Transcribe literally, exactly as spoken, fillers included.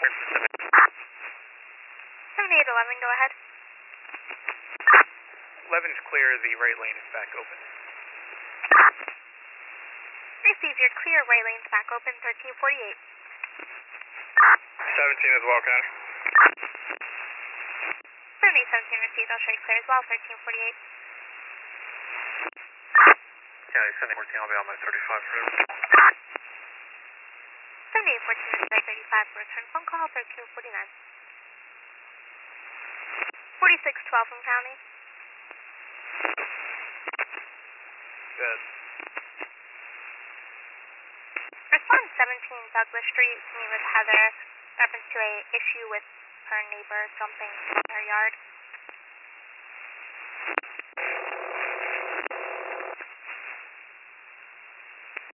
seventy-eight eleven, go ahead. eleven's clear, the right lane is back open. Receive your clear, right lane's back open, thirteen forty-eight. seventeen as well, County. seventy-eight seventeen received, I'll show you clear as well, thirteen forty-eight. County seventy-eight fourteen, I'll be on my thirty-five for it. seventy-eight fourteen received, thirty-five, return phone call, thirteen forty-nine. forty-six twelve from County. Good. Respond seventeen Douglas Street, to meet with Heather, reference to a issue with her neighbor jumping in her yard.